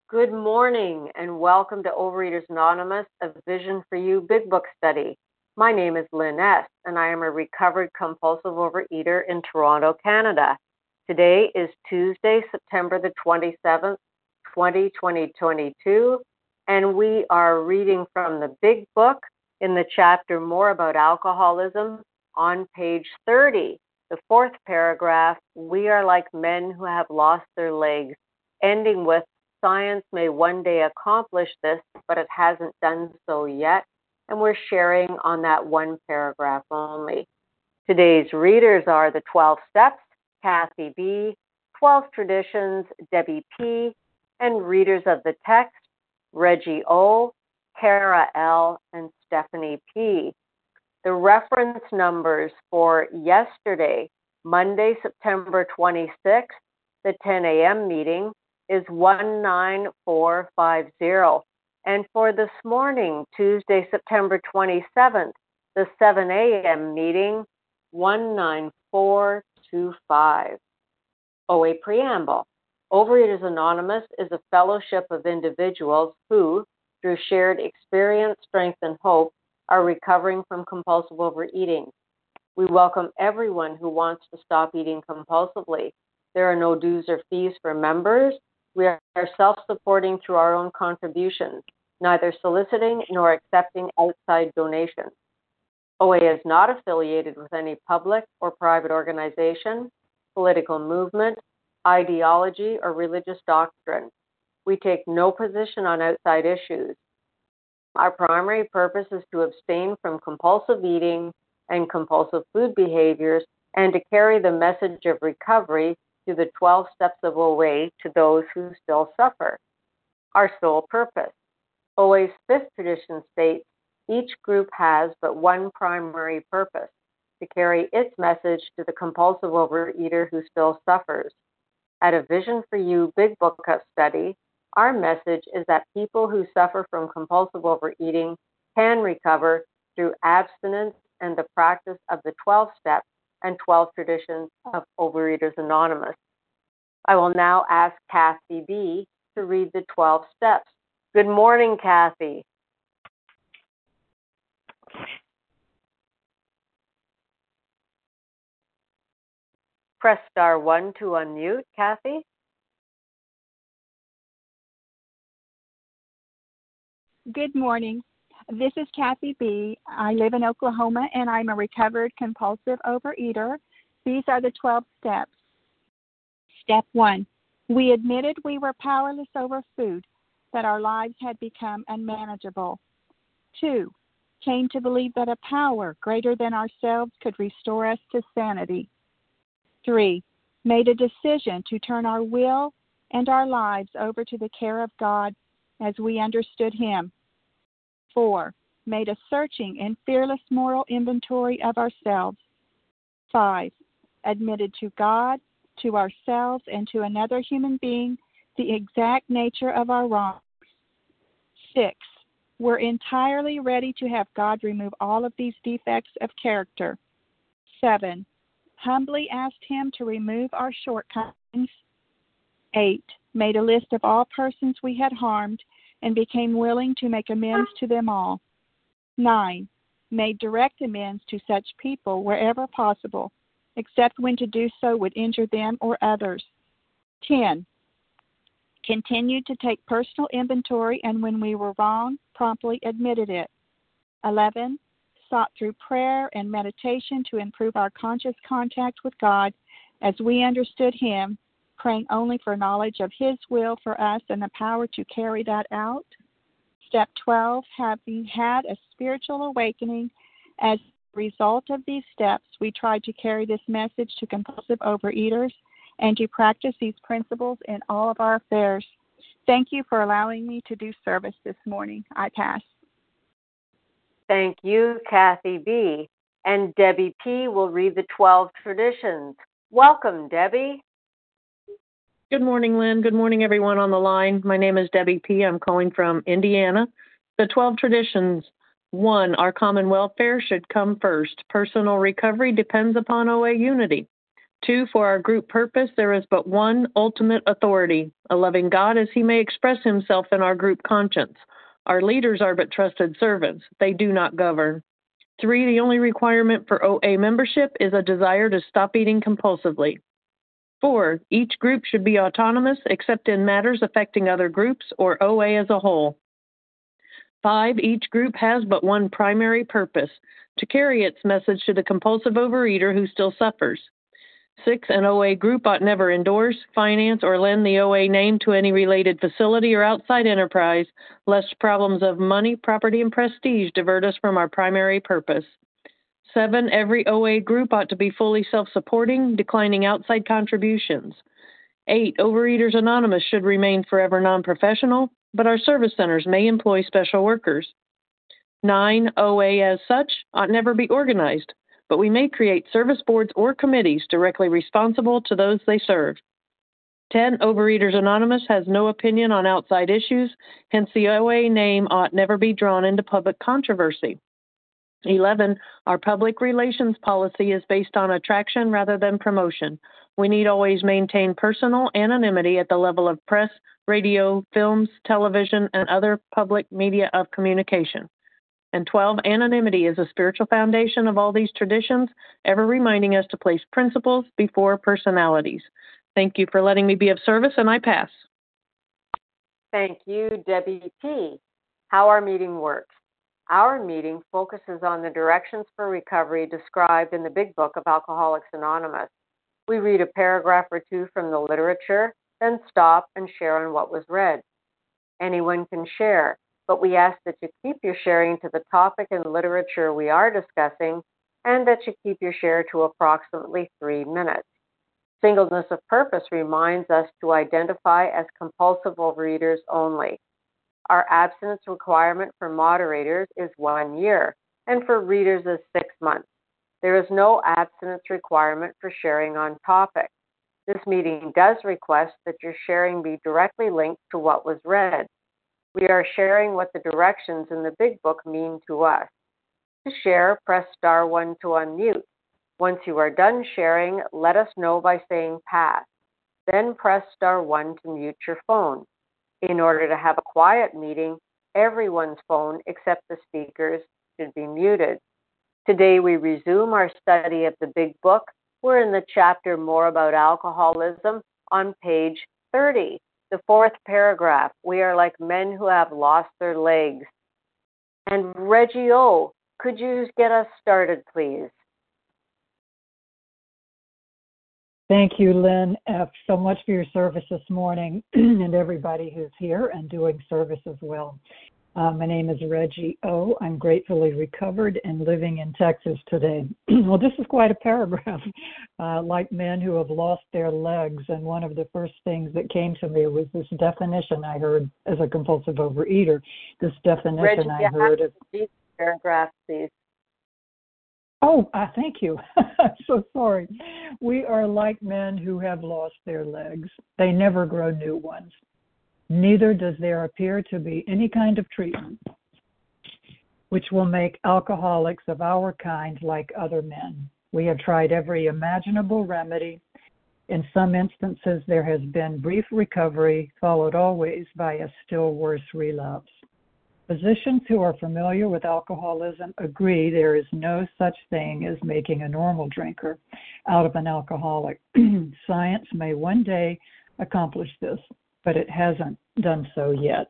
Good morning and welcome to Overeaters Anonymous, a Vision for You Big Book study. My name is Lynn S., and I am a recovered compulsive overeater in Toronto, Canada. Today is Tuesday, September the 27th, 2022, and we are reading from the Big Book in the chapter More About Alcoholism on page 30. The fourth paragraph, we are like men who have lost their legs, ending with, science may one day accomplish this, but it hasn't done so yet, and we're sharing on that one paragraph only. Today's readers are the 12 Steps, Kathy B., 12 Traditions, Debbie P., and readers of the text, Reggie O., Kara L., and Stephanie P. The reference numbers for yesterday, Monday, September 26th, the 10 a.m. meeting, is 19450. And for this morning, Tuesday, September 27th, the 7 a.m. meeting, 19425. OA Preamble. Overeaters Anonymous is a fellowship of individuals who, through shared experience, strength, and hope, are recovering from compulsive overeating. We welcome everyone who wants to stop eating compulsively. There are no dues or fees for members. We are self-supporting through our own contributions, neither soliciting nor accepting outside donations. OA is not affiliated with any public or private organization, political movement, ideology, or religious doctrine. We take no position on outside issues. Our primary purpose is to abstain from compulsive eating and compulsive food behaviors and to carry the message of recovery through the 12 steps of OA to those who still suffer. Our sole purpose. OA's fifth tradition states, each group has but one primary purpose, to carry its message to the compulsive overeater who still suffers. At a Vision for You Big Book of Study, our message is that people who suffer from compulsive overeating can recover through abstinence and the practice of the 12 steps and 12 traditions of Overeaters Anonymous. I will now ask Kathy B. to read the 12 steps. Good morning, Kathy. Press star 1 to unmute, Kathy. Good morning. This is Kathy B. I live in Oklahoma, and I'm a recovered compulsive overeater. These are the 12 steps. Step 1. We admitted we were powerless over food, that our lives had become unmanageable. 2. Came to believe that a power greater than ourselves could restore us to sanity. 3. Made a decision to turn our will and our lives over to the care of God as we understood Him. 4. Made a searching and fearless moral inventory of ourselves. 5. Admitted to God, to ourselves, and to another human being the exact nature of our wrongs. 6. We're entirely ready to have God remove all of these defects of character. 7. Humbly asked Him to remove our shortcomings. 8. Made a list of all persons we had harmed and became willing to make amends to them all. 9. Made direct amends to such people wherever possible, except when to do so would injure them or others. 10. Continued to take personal inventory, and when we were wrong, promptly admitted it. 11. Sought through prayer and meditation to improve our conscious contact with God as we understood Him, praying only for knowledge of His will for us and the power to carry that out. Step 12, having had a spiritual awakening. As a result of these steps, we tried to carry this message to compulsive overeaters and to practice these principles in all of our affairs. Thank you for allowing me to do service this morning. I pass. Thank you, Kathy B. And Debbie P. will read the 12 traditions. Welcome, Debbie. Good morning, Lynn. Good morning, everyone on the line. My name is Debbie P. I'm calling from Indiana. The 12 traditions. 1. Our common welfare should come first. Personal recovery depends upon OA unity. 2, for our group purpose, there is but one ultimate authority, a loving God as he may express himself in our group conscience. Our leaders are but trusted servants. They do not govern. 3, the only requirement for OA membership is a desire to stop eating compulsively. 4, each group should be autonomous except in matters affecting other groups or OA as a whole. 5, each group has but one primary purpose, to carry its message to the compulsive overeater who still suffers. 6, an OA group ought never endorse, finance, or lend the OA name to any related facility or outside enterprise, lest problems of money, property, and prestige divert us from our primary purpose. 7, every OA group ought to be fully self-supporting, declining outside contributions. 8, Overeaters Anonymous should remain forever non-professional, but our service centers may employ special workers. 9, OA as such ought never be organized, but we may create service boards or committees directly responsible to those they serve. 10, Overeaters Anonymous has no opinion on outside issues, hence the OA name ought never be drawn into public controversy. 11, our public relations policy is based on attraction rather than promotion. We need always maintain personal anonymity at the level of press, radio, films, television, and other public media of communication. And 12, anonymity is a spiritual foundation of all these traditions, ever reminding us to place principles before personalities. Thank you for letting me be of service, and I pass. Thank you, Debbie P. How our meeting works. Our meeting focuses on the directions for recovery described in the Big Book of Alcoholics Anonymous. We read a paragraph or two from the literature, then stop and share on what was read. Anyone can share, but we ask that you keep your sharing to the topic and literature we are discussing, and that you keep your share to approximately 3 minutes. Singleness of purpose reminds us to identify as compulsive overeaters only. Our abstinence requirement for moderators is 1 year, and for readers is 6 months. There is no abstinence requirement for sharing on topic. This meeting does request that your sharing be directly linked to what was read. We are sharing what the directions in the Big Book mean to us. To share, press *1 to unmute. Once you are done sharing, let us know by saying pass. Then press *1 to mute your phone. In order to have a quiet meeting, everyone's phone except the speaker's should be muted. Today we resume our study of the Big Book. We're in the chapter More About Alcoholism on page 30. The 4th paragraph, we are like men who have lost their legs. And Reggie O, could you get us started, please? Thank you, Lynn, so much for your service this morning and everybody who's here and doing service as well. My name is Reggie O. I'm gratefully recovered and living in Texas today. Well, this is quite a paragraph, like men who have lost their legs. And one of the first things that came to me was this definition I heard as a compulsive overeater. This definition Reggie, I heard of these paragraphs, please. Oh, thank you. I'm so sorry. We are like men who have lost their legs. They never grow new ones. Neither does there appear to be any kind of treatment which will make alcoholics of our kind like other men. We have tried every imaginable remedy. In some instances, there has been brief recovery, followed always by a still worse relapse. Physicians who are familiar with alcoholism agree there is no such thing as making a normal drinker out of an alcoholic. Science may one day accomplish this, but it hasn't done so yet.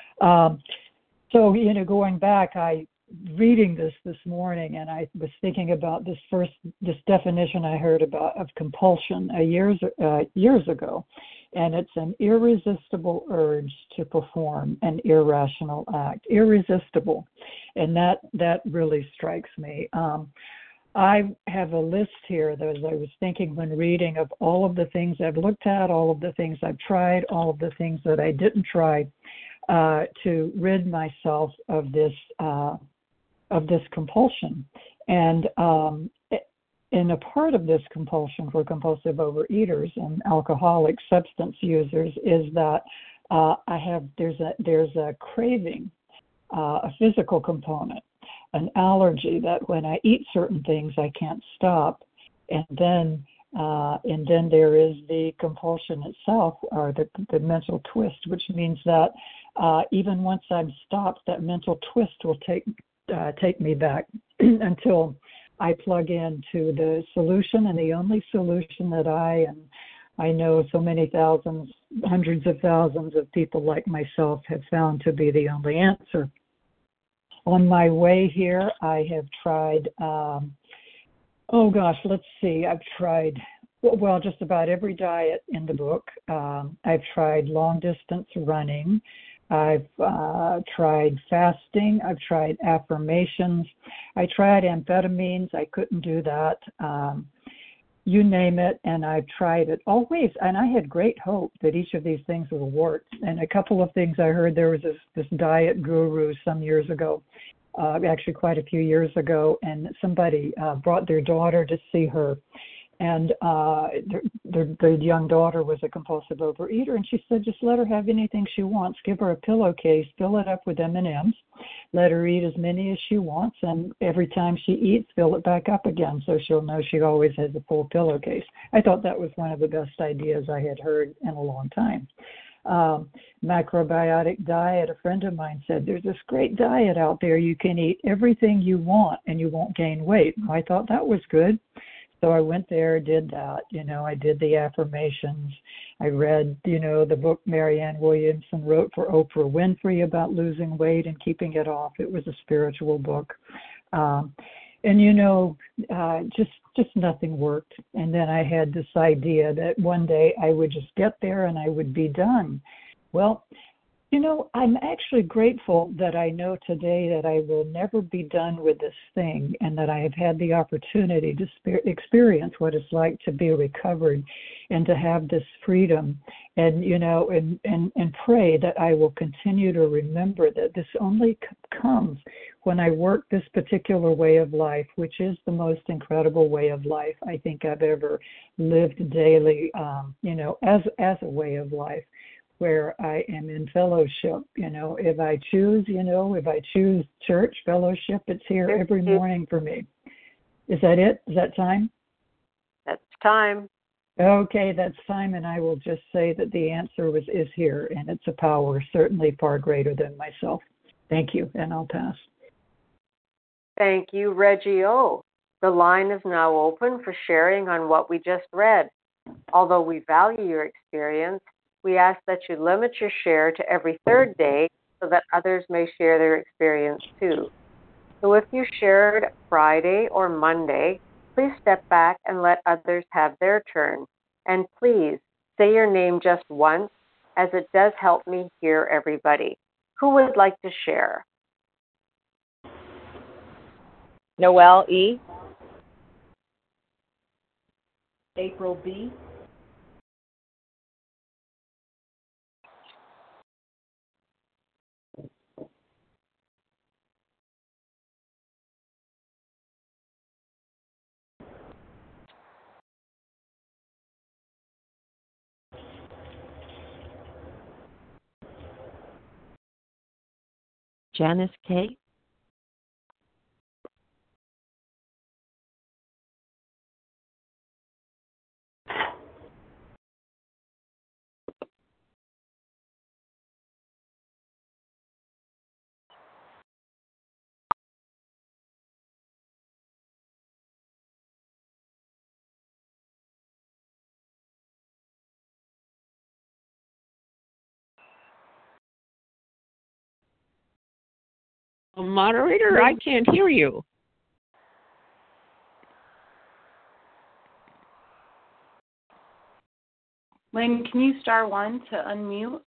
So, going back, reading this morning, and I was thinking about this definition I heard about of compulsion years ago, and it's an irresistible urge to perform an irrational act. Irresistible, and that really strikes me. I have a list here that as I was thinking when reading of all of the things I've looked at, all of the things I've tried, all of the things that I didn't try to rid myself of this compulsion. And a part of this compulsion for compulsive overeaters and alcoholic substance users is that there's a craving, a physical component, an allergy that when I eat certain things I can't stop, and then And then there is the compulsion itself, or the mental twist, which means that even once I'm stopped, that mental twist will take me back until I plug into the solution, and the only solution that I know so many thousands, hundreds of thousands of people like myself have found to be the only answer. On my way here, I have tried, let's see, I've tried, just about every diet in the book. I've tried long distance running. I've tried fasting. I've tried affirmations. I tried amphetamines. I couldn't do that. You name it, and I've tried it always. And I had great hope that each of these things will work. And a couple of things I heard, there was this diet guru some years ago, actually quite a few years ago, and somebody brought their daughter to see her. And the young daughter was a compulsive overeater, and she said, just let her have anything she wants. Give her a pillowcase, fill it up with M&Ms, let her eat as many as she wants, and every time she eats, fill it back up again so she'll know she always has a full pillowcase. I thought that was one of the best ideas I had heard in a long time. Macrobiotic diet, a friend of mine said, there's this great diet out there. You can eat everything you want, and you won't gain weight. I thought that was good. So I went there, did that, I did the affirmations. I read, the book Marianne Williamson wrote for Oprah Winfrey about losing weight and keeping it off. It was a spiritual book. Just nothing worked. And then I had this idea that one day I would just get there and I would be done. Well, I'm actually grateful that I know today that I will never be done with this thing, and that I have had the opportunity to experience what it's like to be recovered and to have this freedom, and and pray that I will continue to remember that this only comes when I work this particular way of life, which is the most incredible way of life I think I've ever lived daily, as a way of life, where I am in fellowship. If I choose church fellowship, it's here every morning for me. Is that it? Is that time? That's time. Okay, that's time, and I will just say that the answer is here, and it's a power certainly far greater than myself. Thank you, and I'll pass. Thank you, Reggie O. The line is now open for sharing on what we just read. Although we value your experience, we ask that you limit your share to every third day so that others may share their experience too. So if you shared Friday or Monday, please step back and let others have their turn. And please say your name just once, as it does help me hear everybody. Who would like to share? Noelle E. April B. Janice K. Moderator, I can't hear you. Lynn, can you star 1 to unmute?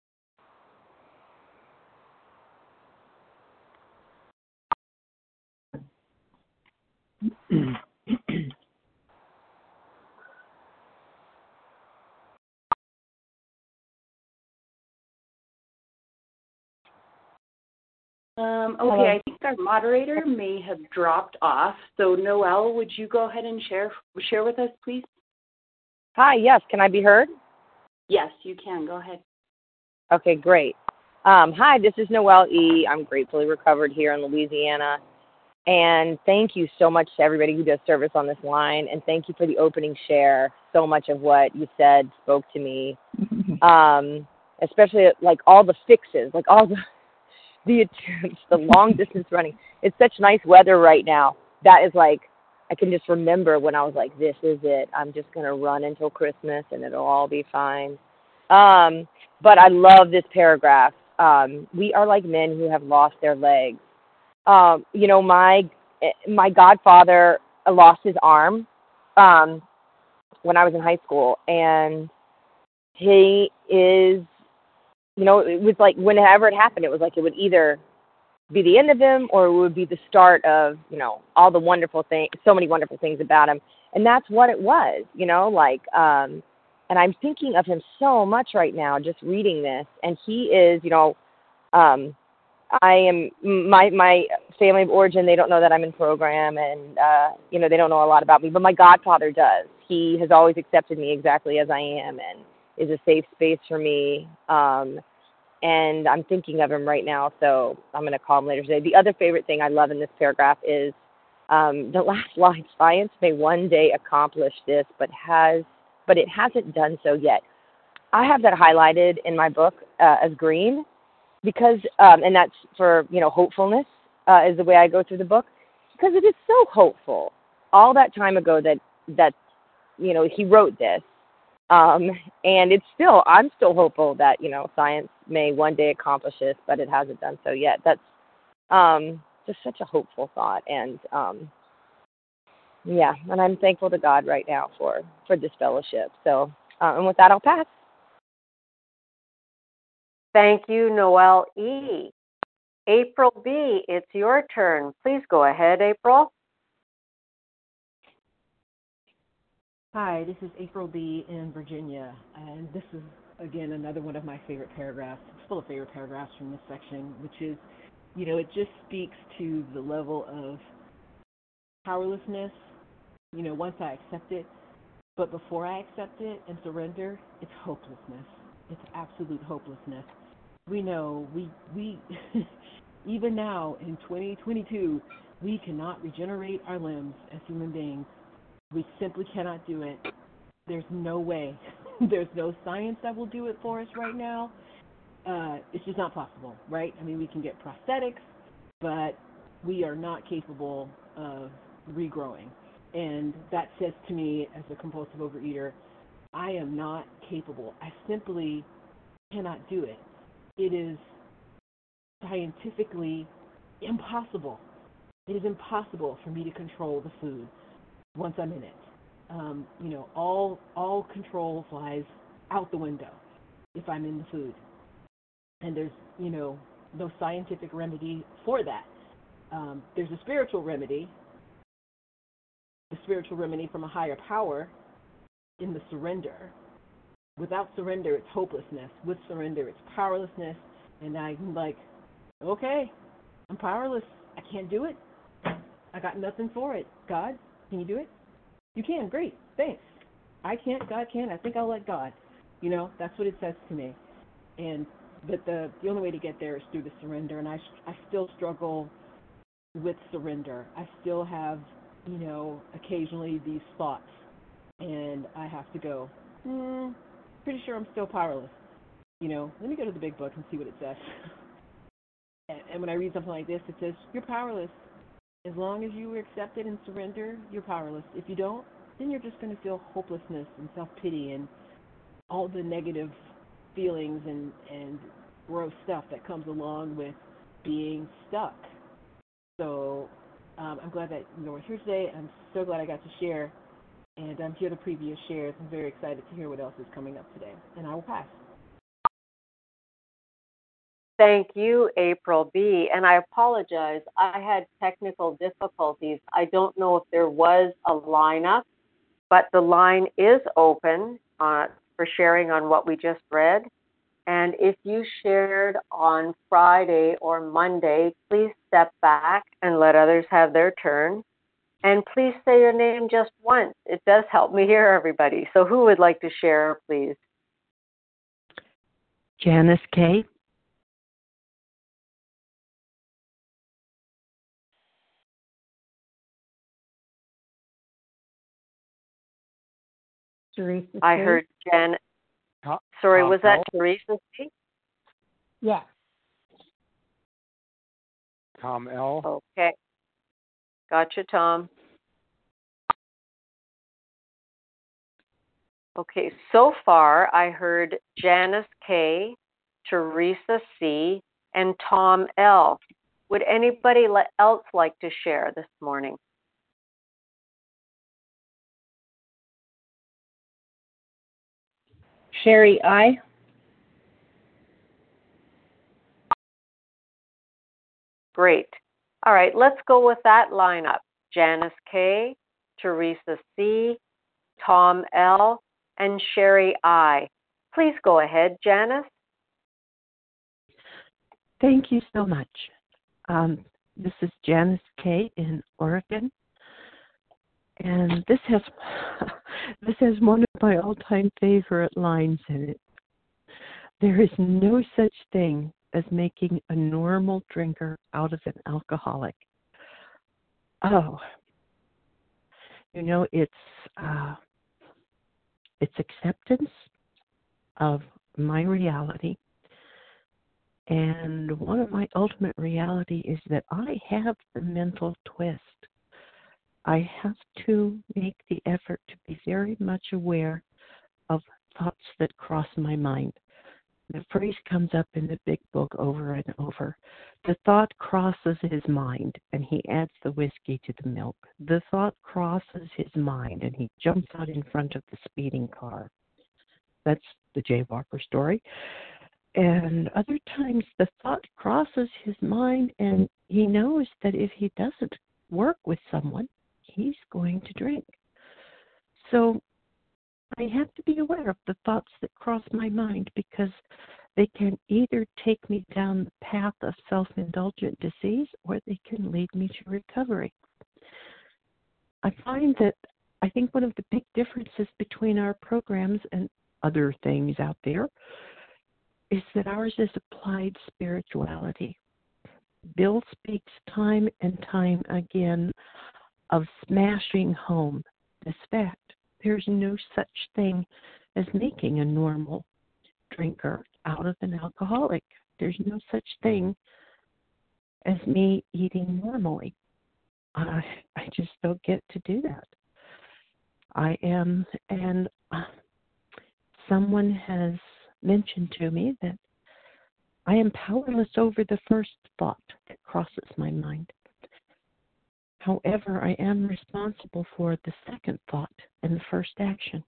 Okay, I think our moderator may have dropped off. So Noelle, would you go ahead and share with us, please? Hi, yes, can I be heard? Yes, you can. Go ahead. Okay, great. Hi, this is Noelle E. I'm gratefully recovered here in Louisiana. And thank you so much to everybody who does service on this line. And thank you for the opening share. So much of what you said spoke to me, especially like all the fixes, like all the attempts, the long distance running. It's such nice weather right now. That is like, I can just remember when I was like, this is it. I'm just going to run until Christmas and it'll all be fine. But I love this paragraph. We are like men who have lost their legs. You know, my godfather lost his arm when I was in high school, and he is, you know, it was like whenever it happened, it was like it would either be the end of him or it would be the start of, you know, all the wonderful things, so many wonderful things about him. And that's what it was, you know, like, and I'm thinking of him so much right now, just reading this. And he is, you know, I am, my family of origin, they don't know that I'm in program, and, you know, they don't know a lot about me, but my godfather does. He has always accepted me exactly as I am and is a safe space for me. And I'm thinking of him right now, so I'm going to call him later today. The other favorite thing I love in this paragraph is the last line: science may one day accomplish this, but it hasn't done so yet. I have that highlighted in my book as green, because, and that's for, you know, hopefulness is the way I go through the book, because it is so hopeful. All that time ago that you know, he wrote this, and I'm still hopeful that, you know, science may one day accomplish this, but it hasn't done so yet. That's just such a hopeful thought, and yeah, and I'm thankful to God right now for this fellowship. So, and with that, I'll pass. Thank you, Noelle E. April B., it's your turn. Please go ahead, April. Hi, this is April B. in Virginia, and this is, again, another one of my favorite paragraphs. It's full of favorite paragraphs from this section, which is, you know, it just speaks to the level of powerlessness, you know, once I accept it. But before I accept it and surrender, it's hopelessness. It's absolute hopelessness. We know, we even now in 2022, we cannot regenerate our limbs as human beings. We simply cannot do it. There's no way. There's no science that will do it for us right now. It's just not possible, right? I mean, we can get prosthetics, but we are not capable of regrowing. And that says to me, as a compulsive overeater, I am not capable. I simply cannot do it. It is scientifically impossible. It is impossible for me to control the food once I'm in it. You know, all control flies out the window if I'm in the food. And there's, you know, no scientific remedy for that. There's a spiritual remedy from a higher power in the surrender. Without surrender, it's hopelessness. With surrender, it's powerlessness. And I'm like, okay, I'm powerless. I can't do it. I got nothing for it. God, can you do it? You can. Great. Thanks. I can't. God can. I think I'll let God. You know, that's what it says to me. But the only way to get there is through the surrender. And I still struggle with surrender. I still have, you know, occasionally these thoughts. And I have to go, pretty sure I'm still powerless. You know, let me go to the big book and see what it says. And when I read something like this, it says, you're powerless. As long as you accept it and surrender, you're powerless. If you don't, then you're just going to feel hopelessness and self-pity and all the negative feelings and gross stuff that comes along with being stuck. So I'm glad that we're here today. I'm so glad I got to share. And hear the previous shares. I'm very excited to hear what else is coming up today. And I will pass. Thank you, April B. And I apologize. I had technical difficulties. I don't know if there was a lineup, but the line is open for sharing on what we just read. And if you shared on Friday or Monday, please step back and let others have their turn. And please say your name just once. It does help me hear everybody. So who would like to share, please? Janice K. Teresa I C. heard Jan. Sorry, Tom was that L. Teresa C? Yeah. Tom L. Okay. Gotcha, Tom. Okay, so far I heard Janice K, Teresa C, and Tom L. Would anybody else like to share this morning? Sherry, I. Great. All right, let's go with that lineup. Janice K, Teresa C, Tom L, and Sherry I. Please go ahead, Janice. Thank you so much. This is Janice K in Oregon, and this has one of my all-time favorite lines in it. There is no such thing as making a normal drinker out of an alcoholic. Oh, it's acceptance of my reality. And one of my ultimate reality is that I have the mental twist. I have to make the effort to be very much aware of thoughts that cross my mind. The phrase comes up in the big book over and over. The thought crosses his mind, and he adds the whiskey to the milk. The thought crosses his mind, and he jumps out in front of the speeding car. That's the jaywalker story. And other times the thought crosses his mind, and he knows that if he doesn't work with someone, he's going to drink. So I have to be aware of the thoughts that cross my mind, because they can either take me down the path of self-indulgent disease, or they can lead me to recovery. I think one of the big differences between our programs and other things out there is that ours is applied spirituality. Bill speaks time and time again of smashing home this fact. There's no such thing as making a normal drinker out of an alcoholic. There's no such thing as me eating normally. I just don't get to do that. I am, and someone has mentioned to me that I am powerless over the first thought that crosses my mind. However, I am responsible for the second thought and the first action.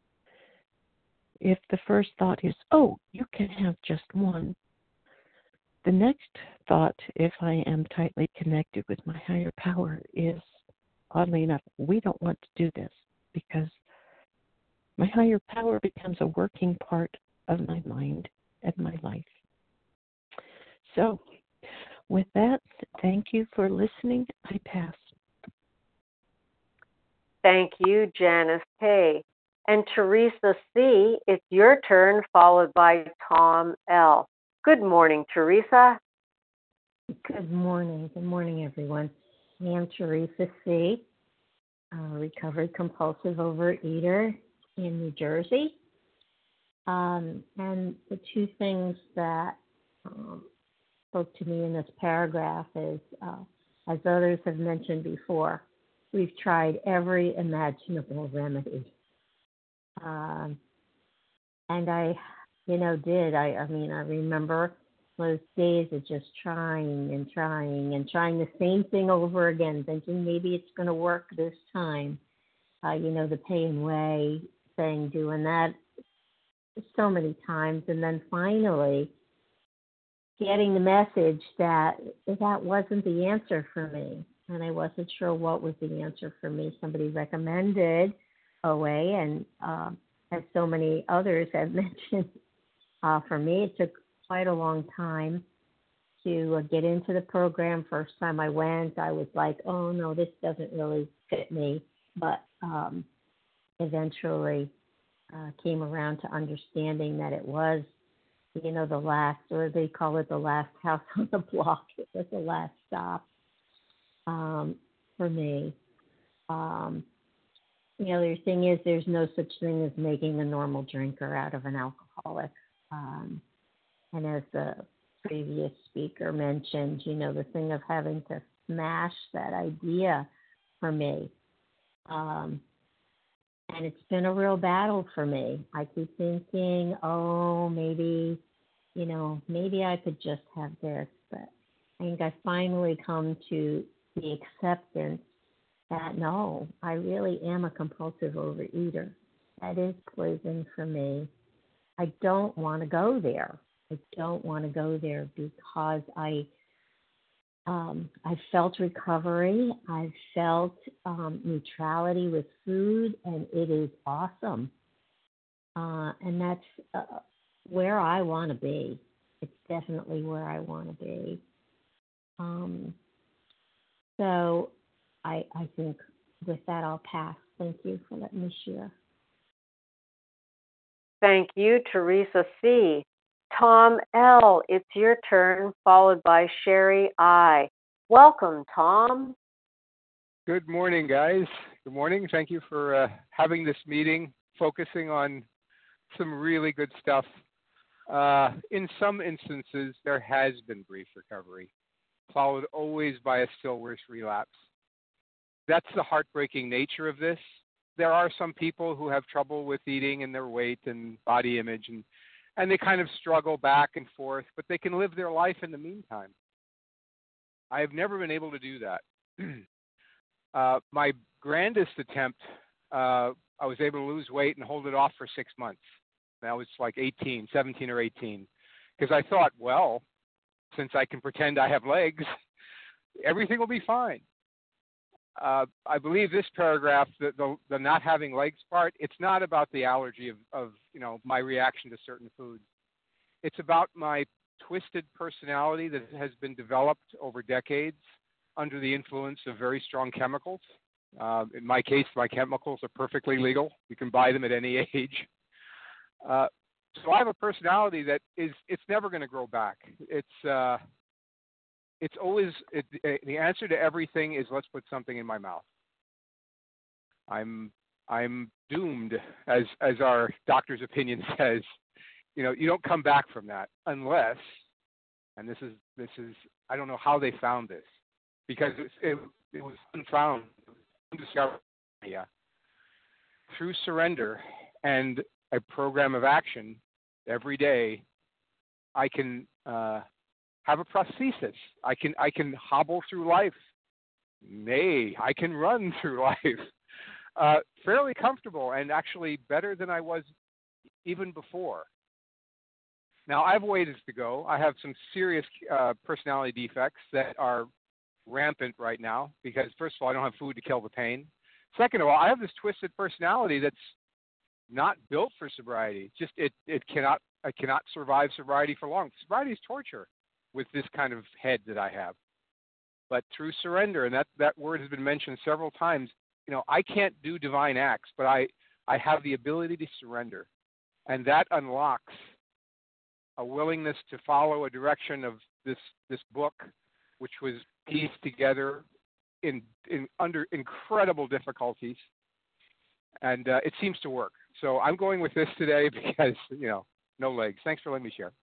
If the first thought is, oh, you can have just one, the next thought, if I am tightly connected with my higher power, is, oddly enough, we don't want to do this, because my higher power becomes a working part of my mind and my life. So, with that, thank you for listening. I pass. Thank you, Janice K. And Teresa C., it's your turn, followed by Tom L. Good morning, Teresa. Good morning. Good morning, everyone. I am Teresa C., a recovered compulsive overeater in New Jersey. And the two things that spoke to me in this paragraph is, as others have mentioned before, we've tried every imaginable remedy. And I remember those days of just trying the same thing over again, thinking maybe it's going to work this time. The paying way thing, doing that so many times, and then finally getting the message that wasn't the answer for me, and I wasn't sure what was the answer for me. Somebody recommended OA, and as so many others have mentioned, for me it took quite a long time to get into the program. First time I went, I was like, oh no, this doesn't really fit me, but eventually came around to understanding that it was, the last, or they call it the last house on the block. It was the last stop for me. The other thing is there's no such thing as making a normal drinker out of an alcoholic. And as the previous speaker mentioned, the thing of having to smash that idea for me. And it's been a real battle for me. I keep thinking, maybe I could just have this. But I think I finally come to the acceptance that no, I really am a compulsive overeater. That is poison for me. I don't want to go there. I don't want to go there because I felt recovery. I've felt neutrality with food, and it is awesome. And that's where I want to be. It's definitely where I want to be. So I think with that I'll pass. Thank you for letting me share. Thank you, Teresa C. Tom L., it's your turn, followed by Sherry I. Welcome, Tom. Good morning, guys. Good morning. Thank you for having this meeting, focusing on some really good stuff. In some instances, there has been brief recovery, followed always by a still worse relapse. That's the heartbreaking nature of this. There are some people who have trouble with eating and their weight and body image, and they kind of struggle back and forth, but they can live their life in the meantime. I have never been able to do that. My grandest attempt, I was able to lose weight and hold it off for 6 months. That was like 17 or 18, because I thought, well, since I can pretend I have legs, everything will be fine. I believe this paragraph, the not having legs part, it's not about the allergy of my reaction to certain foods. It's about my twisted personality that has been developed over decades under the influence of very strong chemicals. In my case, my chemicals are perfectly legal. You can buy them at any age. So I have a personality that it's never going to grow back. It's always the answer to everything is let's put something in my mouth. I'm doomed, as our doctor's opinion says. You don't come back from that unless, and this is I don't know how they found this, because it was unfound, undiscovered. Yeah. Through surrender and a program of action every day, I can have a prosthesis. I can hobble through life. Nay, I can run through life. Fairly comfortable and actually better than I was even before. Now, I have ways to go. I have some serious personality defects that are rampant right now because, first of all, I don't have food to kill the pain. Second of all, I have this twisted personality that's not built for sobriety. Just I cannot survive sobriety for long. Sobriety is torture with this kind of head that I have. But through surrender, and that word has been mentioned several times, I can't do divine acts, but I have the ability to surrender. And that unlocks a willingness to follow a direction of this book, which was pieced together under incredible difficulties. And it seems to work. So I'm going with this today because, no legs. Thanks for letting me share.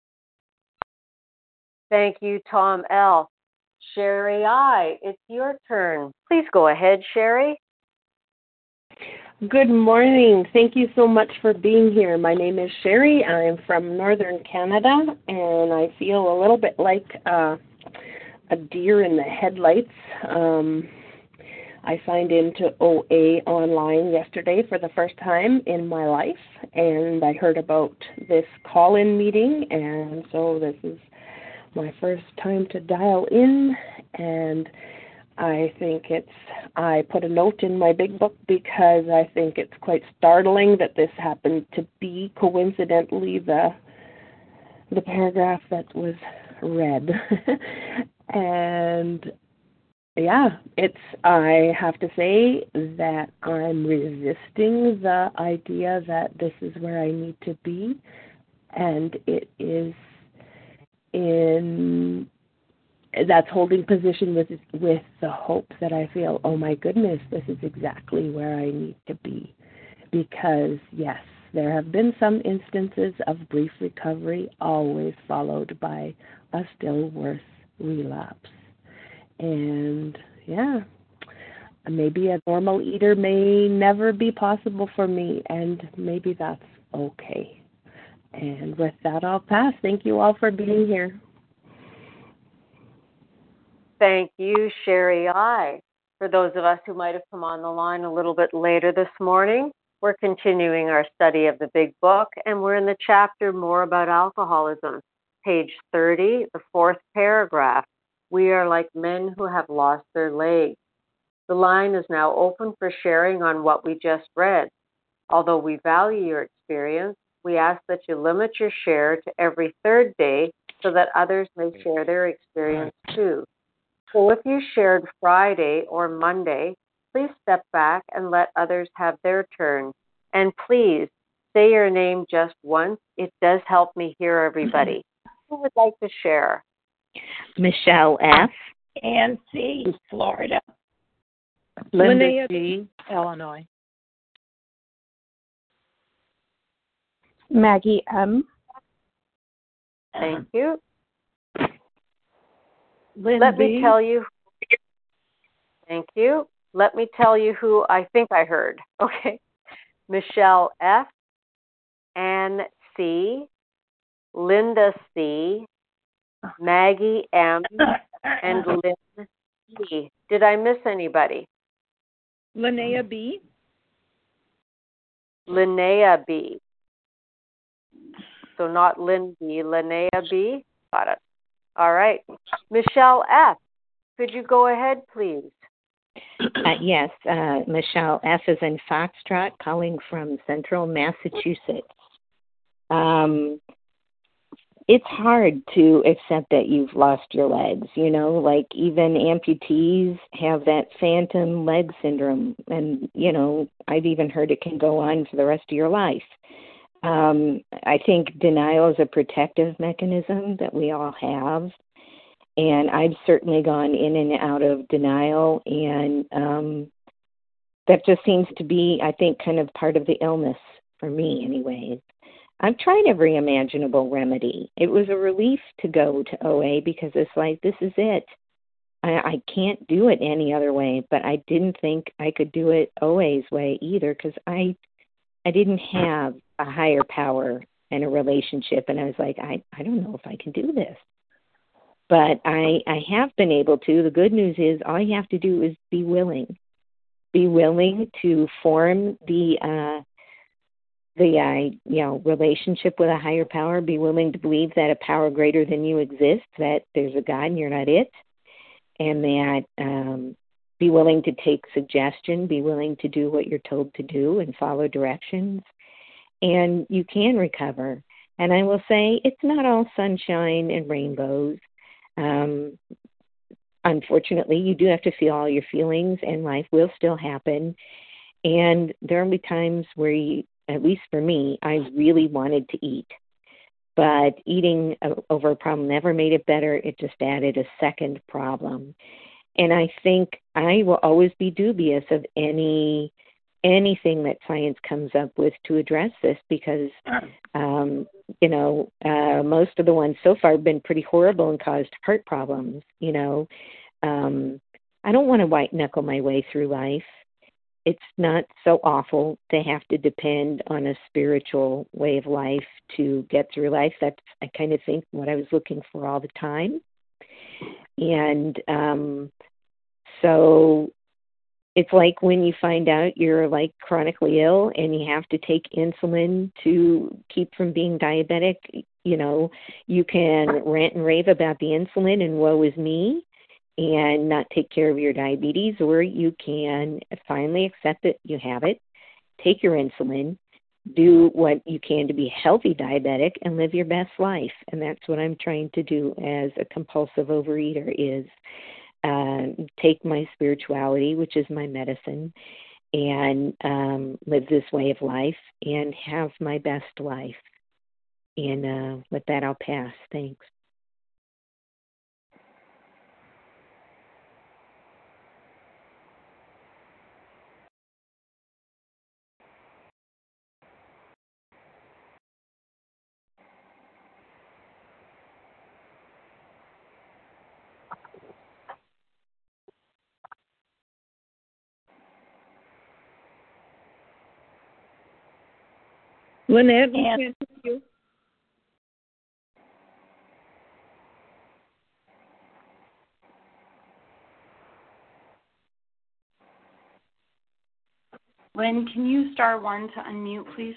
Thank you, Tom L. Sherry I., it's your turn. Please go ahead, Sherry. Good morning. Thank you so much for being here. My name is Sherry. I'm from Northern Canada, and I feel a little bit like a deer in the headlights. I signed into OA online yesterday for the first time in my life, and I heard about this call-in meeting, and so this is my first time to dial in, and I think I put a note in my big book because I think it's quite startling that this happened to be coincidentally the paragraph that was read. And yeah, I have to say that I'm resisting the idea that this is where I need to be, and it is in that's holding position with the hope that I feel, oh my goodness, this is exactly where I need to be. Because, yes, there have been some instances of brief recovery, always followed by a still worse relapse. And, yeah, maybe a normal eater may never be possible for me, and maybe that's okay. And with that, I'll pass. Thank you all for being here. Thank you, Sherry I. For those of us who might have come on the line a little bit later this morning, we're continuing our study of the Big Book, and we're in the chapter More About Alcoholism, page 30, the fourth paragraph. We are like men who have lost their legs. The line is now open for sharing on what we just read. Although we value your experience, we ask that you limit your share to every third day so that others may share their experience too. So if you shared Friday or Monday, please step back and let others have their turn. And please say your name just once. It does help me hear everybody. Who would like to share? Michelle F. Ann C., Florida. Linda G., Illinois. Maggie M. Thank you. Lynn Let B. me tell you. Thank you. Let me tell you who I think I heard. Okay. Michelle F., Ann C., Linda C., Maggie M., and Lynn B. Did I miss anybody? Linnea B. Linnea B. So not Lynn B., Linnea B. Got it. All right. Michelle F., could you go ahead, please? Yes, Michelle F. is in Foxtrot, calling from Central Massachusetts. It's hard to accept that you've lost your legs, you know, like even amputees have that phantom leg syndrome. And, you know, I've even heard it can go on for the rest of your life. I think denial is a protective mechanism that we all have. And I've certainly gone in and out of denial. And that just seems to be, I think, kind of part of the illness for me anyways. I've tried every imaginable remedy. It was a relief to go to OA because it's like, this is it. I can't do it any other way, but I didn't think I could do it OA's way either because I didn't have a higher power and a relationship, and I was like, I don't know if I can do this. But I have been able to. The good news is all you have to do is be willing. Be willing to form the relationship with a higher power. Be willing to believe that a power greater than you exists, that there's a God and you're not it, and that be willing to take suggestion, be willing to do what you're told to do and follow directions, and you can recover. And I will say it's not all sunshine and rainbows. Unfortunately, you do have to feel all your feelings, and life will still happen. And there will be times where you, at least for me, I really wanted to eat. But eating over a problem never made it better. It just added a second problem. And I think I will always be dubious of anything that science comes up with to address this because, most of the ones so far have been pretty horrible and caused heart problems, I don't want to white-knuckle my way through life. It's not so awful to have to depend on a spiritual way of life to get through life. That's, I kind of think, what I was looking for all the time. And so it's like when you find out you're like chronically ill and you have to take insulin to keep from being diabetic, you can rant and rave about the insulin and woe is me and not take care of your diabetes, or you can finally accept that you have it, take your insulin, do what you can to be a healthy diabetic, and live your best life. And that's what I'm trying to do as a compulsive overeater is take my spirituality, which is my medicine, and live this way of life and have my best life. And with that, I'll pass. Thanks. Lynette, we can't hear you. Lynn, can you star 1 to unmute, please?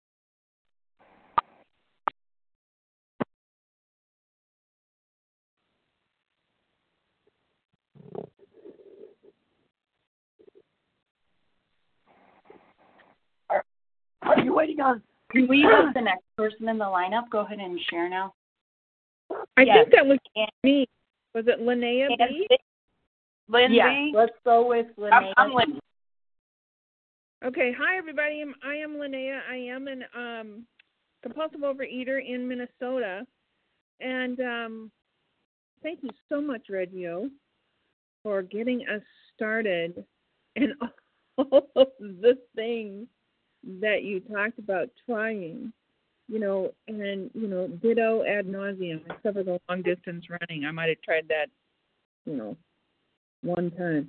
Are you waiting on? Can we have the next person in the lineup go ahead and share now? I think that was me. Was it Linnea B? Lynn B? Let's go with Linnea. I'm Lynn. Okay, hi everybody. I am Linnea. I am an compulsive overeater in Minnesota, and thank you so much, Reggio, for getting us started and all of the things that you talked about trying, and ditto ad nauseum, except for the long distance running. I might have tried that, one time.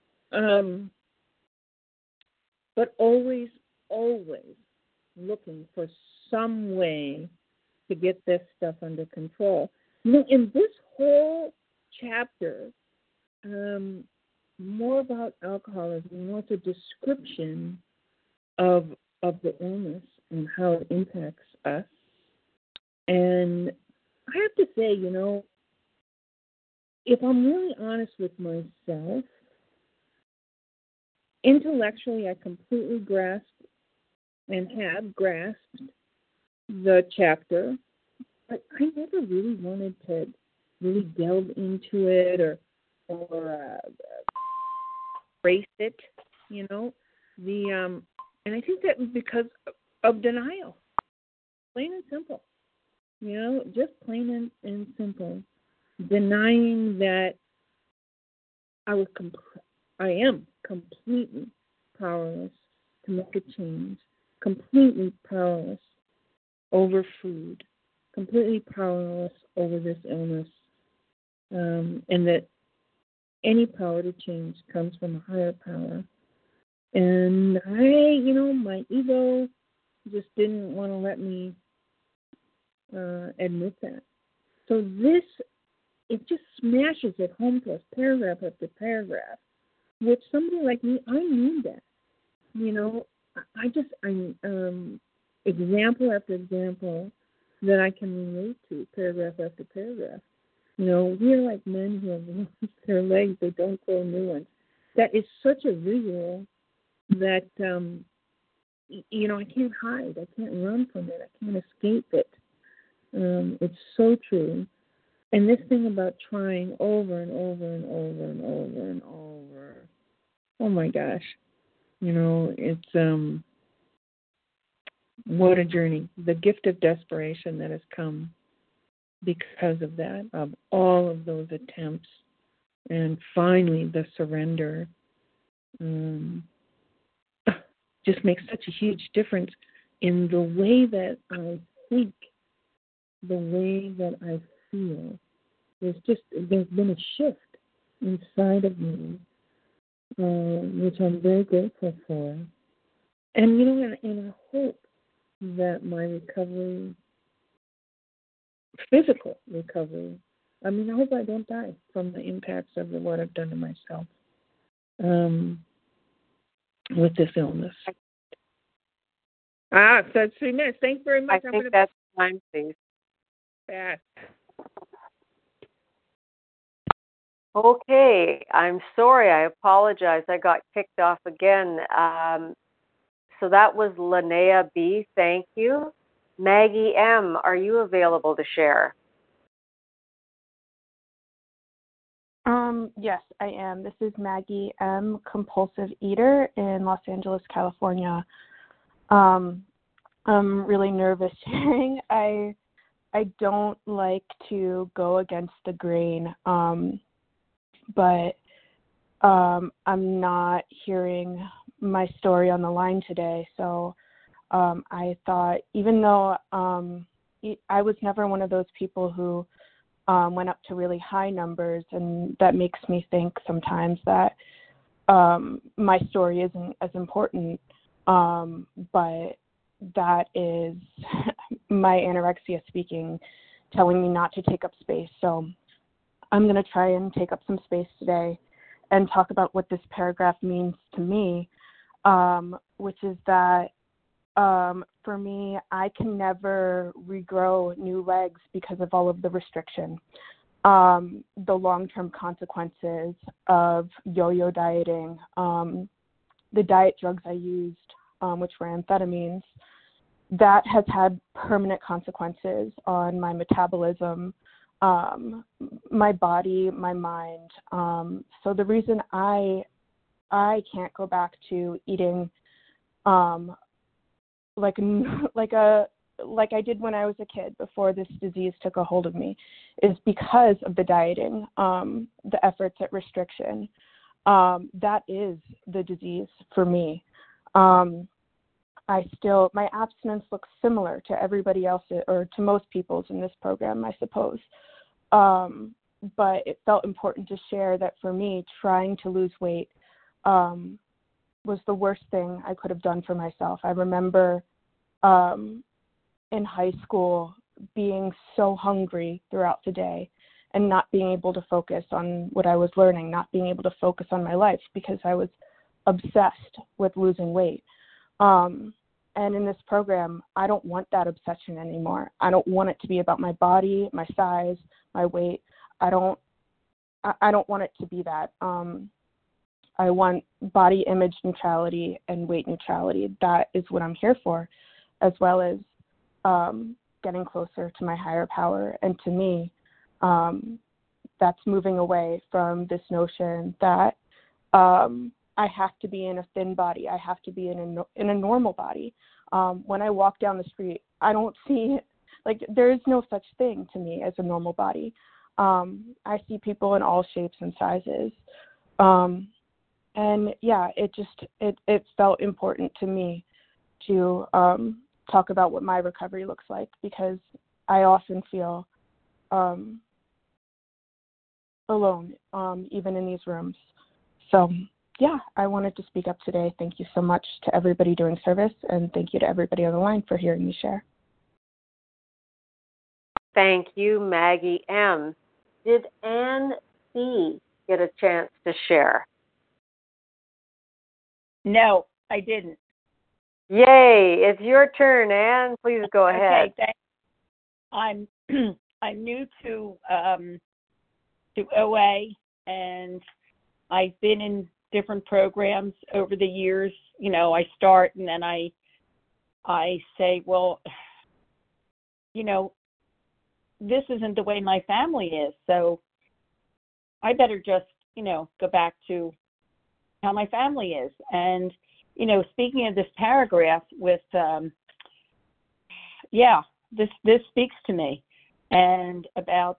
But always looking for some way to get this stuff under control. In this whole chapter, more about alcoholism, more a description of the illness and how it impacts us. And I have to say, if I'm really honest with myself, intellectually, I completely grasped and have grasped the chapter, but I never really wanted to really delve into it or trace it, and I think that was because of denial, plain and simple, just plain and simple, denying that I am completely powerless to make a change, completely powerless over food, completely powerless over this illness, and that any power to change comes from a higher power. And my ego just didn't want to let me admit that. So it just smashes it home to us, paragraph after paragraph, which somebody like me, I knew that. I'm example after example that I can relate to, paragraph after paragraph. We are like men who have lost their legs, they don't grow new ones. That is such a visual that, I can't hide. I can't run from it. I can't escape it. It's so true. And this thing about trying over and over and over and over and over, oh my gosh, it's what a journey. The gift of desperation that has come because of that, of all of those attempts, and finally the surrender just makes such a huge difference in the way that I think, the way that I feel. There's been a shift inside of me, which I'm very grateful for. And, and I hope that my recovery, physical recovery, I hope I don't die from the impacts of what I've done to myself with this illness. So 3 minutes. Thanks very much. I think that's time, please. Fast. Okay, I'm sorry. I apologize. I got kicked off again. So that was Linnea B. Thank you. Maggie M., are you available to share? Yes, I am. This is Maggie M., compulsive eater in Los Angeles, California. I'm really nervous sharing. I don't like to go against the grain, but I'm not hearing my story on the line today. So I thought, even though I was never one of those people who went up to really high numbers, and that makes me think sometimes that my story isn't as important. But that is my anorexia speaking, telling me not to take up space. So I'm going to try and take up some space today and talk about what this paragraph means to me, which is that for me, I can never regrow new legs because of all of the restriction. The long-term consequences of yo-yo dieting, the diet drugs I used, which were amphetamines, that has had permanent consequences on my metabolism, my body, my mind. So the reason I can't go back to eating like I did when I was a kid before this disease took a hold of me is because of the dieting, the efforts at restriction. That is the disease for me. My abstinence looks similar to everybody else or to most people's in this program, I suppose. But it felt important to share that for me, trying to lose weight was the worst thing I could have done for myself. I remember in high school being so hungry throughout the day and not being able to focus on what I was learning, not being able to focus on my life because I was obsessed with losing weight. And in this program, I don't want that obsession anymore. I don't want it to be about my body, my size, my weight. I don't want it to be that. I want body image neutrality and weight neutrality. That is what I'm here for, as well as getting closer to my higher power. And to me, that's moving away from this notion that I have to be in a thin body. I have to be in a normal body. When I walk down the street, I don't see, there is no such thing to me as a normal body. I see people in all shapes and sizes. And yeah, it felt important to me to talk about what my recovery looks like, because I often feel alone, even in these rooms. So yeah, I wanted to speak up today. Thank you so much to everybody doing service, and thank you to everybody on the line for hearing me share. Thank you, Maggie M. Did Ann C. get a chance to share? No, I didn't. Yay, it's your turn, Ann. Please go ahead. Okay, thanks. I'm new to OA, and I've been in different programs over the years. You know, I start and then I say, well, you know, this isn't the way my family is, so I better just, you know, go back to how my family is. And, you know, speaking of this paragraph with, this speaks to me, and about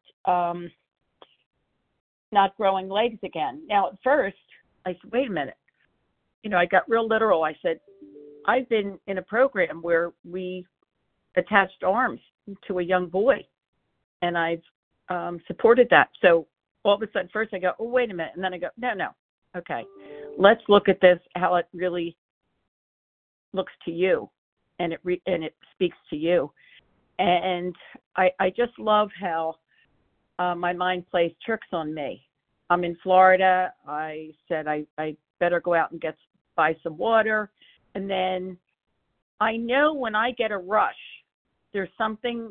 not growing legs again. Now, at first, I said, wait a minute. You know, I got real literal. I said, I've been in a program where we attached arms to a young boy, and I've supported that. So all of a sudden, first I go, oh, wait a minute. And then I go, no. Okay, let's look at this, how it really looks to you, and it speaks to you. And I just love how my mind plays tricks on me. I'm in Florida. I said I better go out and buy some water. And then I know when I get a rush, there's something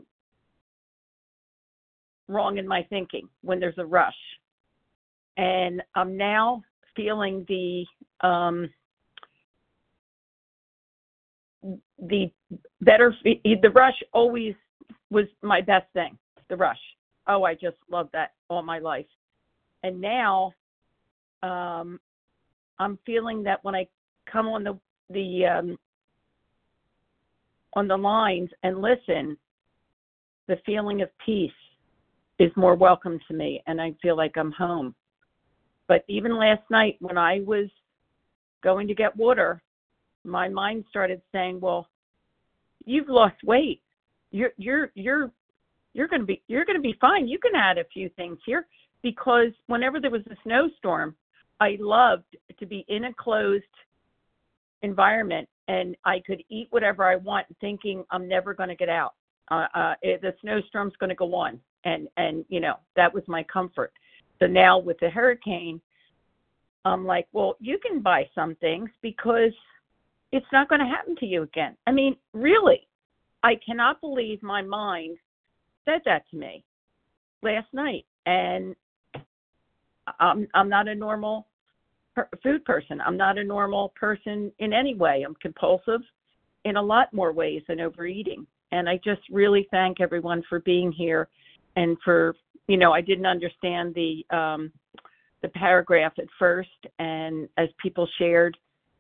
wrong in my thinking when there's a rush. And I'm now feeling the rush always was my best thing, the rush. Oh, I just love that all my life. And now I'm feeling that when I come on the lines and listen, the feeling of peace is more welcome to me, and I feel like I'm home. But even last night when I was going to get water, my mind started saying, well, you've lost weight. You're going to be fine. You can add a few things here. Because whenever there was a snowstorm, I loved to be in a closed environment and I could eat whatever I want, thinking I'm never going to get out. The snowstorm's going to go on, and that was my comfort. So now with the hurricane, I'm like, well, you can buy some things because it's not going to happen to you again. I mean, really, I cannot believe my mind said that to me last night, and I'm not a normal food person. I'm not a normal person in any way. I'm compulsive in a lot more ways than overeating. And I just really thank everyone for being here, and for, I didn't understand the paragraph at first, and as people shared,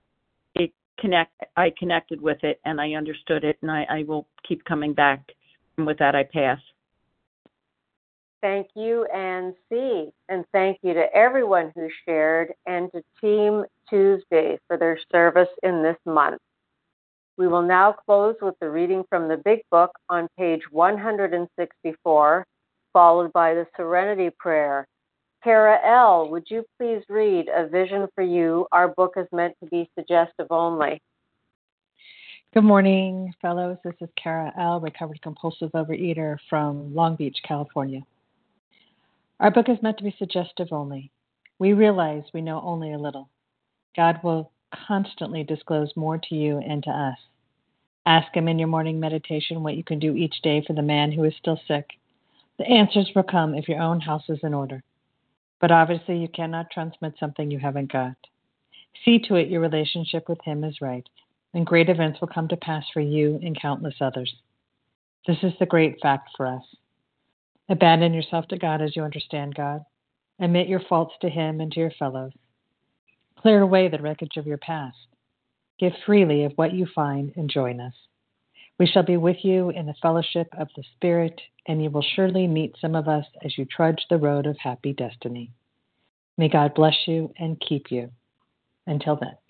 I connected with it, and I understood it, and I will keep coming back. And with that, I pass. Thank you, Ann C. And thank you to everyone who shared, and to Team Tuesday for their service in this month. We will now close with the reading from the Big Book on page 164, followed by the Serenity Prayer. Kara L., would you please read A Vision for You? Our book is meant to be suggestive only. Good morning, fellows. This is Kara L., recovered compulsive overeater from Long Beach, California. Our book is meant to be suggestive only. We realize we know only a little. God will constantly disclose more to you and to us. Ask Him in your morning meditation what you can do each day for the man who is still sick. The answers will come if your own house is in order. But obviously you cannot transmit something you haven't got. See to it your relationship with Him is right, and great events will come to pass for you and countless others. This is the great fact for us. Abandon yourself to God as you understand God. Admit your faults to Him and to your fellows. Clear away the wreckage of your past. Give freely of what you find and join us. We shall be with you in the fellowship of the Spirit, and you will surely meet some of us as you trudge the road of happy destiny. May God bless you and keep you. Until then.